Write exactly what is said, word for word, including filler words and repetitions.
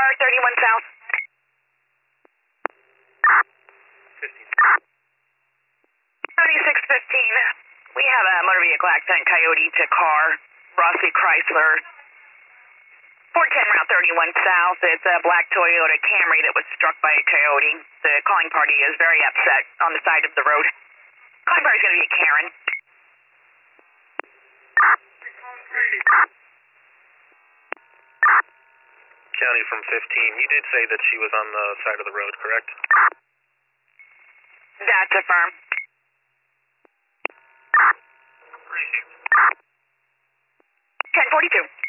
car, thirty-one South. thirty-six fifteen. We have a motor vehicle accident, Coyote to car, Rossi Chrysler. four ten Route thirty-one South. It's a black Toyota Camry that was struck by a Coyote. The calling party is very upset on the side of the road. Calling party is going to be a Karen. County from fifteen. You did say that she was on the side of the road, correct? That's affirmed. ten forty-two.